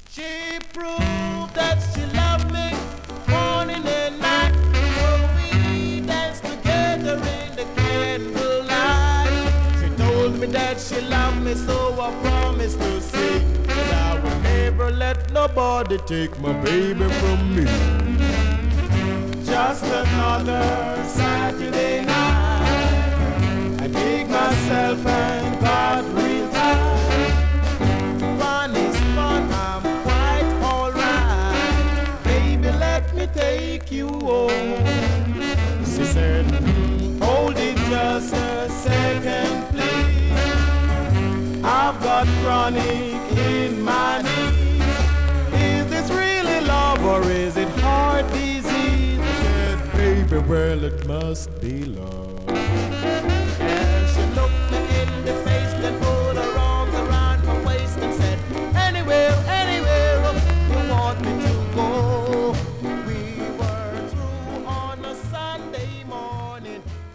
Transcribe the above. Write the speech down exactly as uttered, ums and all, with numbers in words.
She proved that she loved me morning and night. So we danced together in the candlelight. She told me that she loved me, so I promised to see that I would never let nobody take my baby from me. Just another Saturday night, I dig myself and got real tired. Fun is fun, I'm quite alright. Baby, let me take you home. She said, "Mm, hold it just a second, please. I've got chronic in my knees. Is this really love or is it heart disease?" I said, "Baby, well, it must be love."